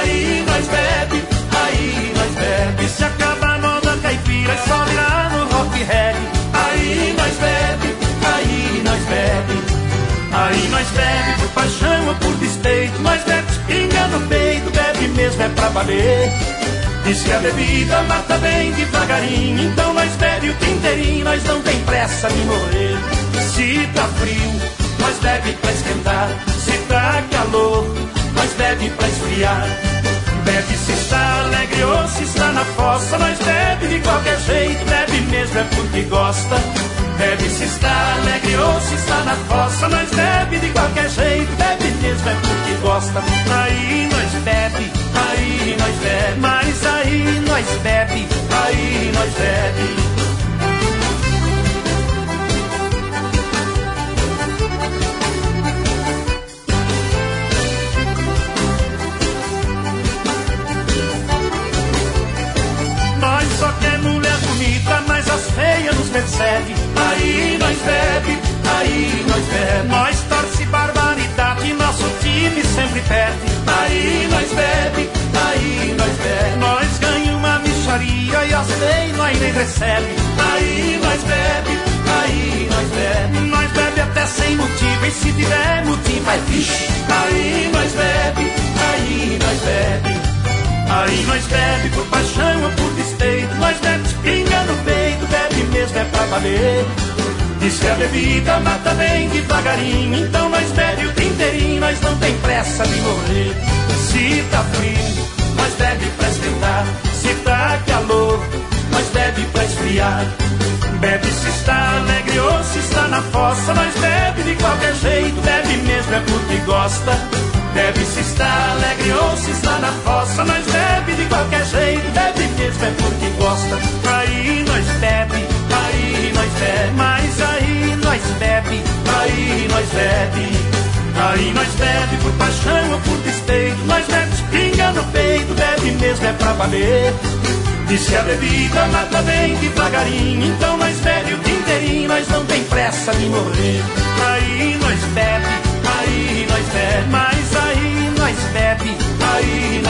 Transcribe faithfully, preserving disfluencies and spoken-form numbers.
aí nós bebe, aí nós bebe. Se acaba a moda caipira e só virar no rock reggae, aí nós bebe, aí nós bebe. Aí nós bebe por paixão ou por despeito, nós bebe pinga no peito, bebe mesmo é pra valer. Diz que a bebida mata bem devagarinho, então nós bebe o dia inteirinho, nós não tem pressa de morrer. Se tá frio, nós bebe pra esquentar, se tá calor, nós bebe pra esfriar. Bebe se está alegre ou se está na fossa, nós bebe de qualquer jeito, bebe mesmo é porque gosta. Bebe se está alegre ou se está na fossa, nós bebe de qualquer jeito, bebe mesmo é porque gosta. Aí nós bebe, aí nós bebe, mas aí nós bebe, aí nós bebe. Nós só quer mulher bonita, mas as feias nos persegue. Aí nós bebe, aí nós bebe. Nós torce barbaridade, nosso time sempre perde. Aí nós bebe, aí nós bebe. Nós ganha uma micharia e as feias nós nem recebe. Aí nós bebe, aí nós bebe. Nós bebe até sem motivo, e se tiver motivo é vixe. Aí nós bebe, aí nós bebe. Aí nós bebe por paixão ou por despeito, nós bebe pinga no peito, bebe mesmo é pra valer. Diz que a bebida mata bem devagarinho, então nós bebe o dia inteirinho, nós não tem pressa de morrer. Se tá frio, nós bebe pra esquentar, se tá calor, nós bebe pra esfriar. Bebe se está alegre ou se está na fossa, nós bebe de qualquer jeito, bebe mesmo é porque gosta. Bebe se está alegre ou se está na fossa, nós bebe de qualquer jeito, bebe mesmo é porque gosta. Aí nós bebe, aí nós bebe, mas aí nós bebe, aí nós bebe. Aí nós bebe por paixão ou por despeito, nós bebe pinga no peito, bebe mesmo é pra valer. Diz que a bebida mata bem devagarinho, então nós bebe o dia inteirinho, nós não tem pressa de morrer. Aí nós bebe, aí nós bebe, mas aí nós bebe, aí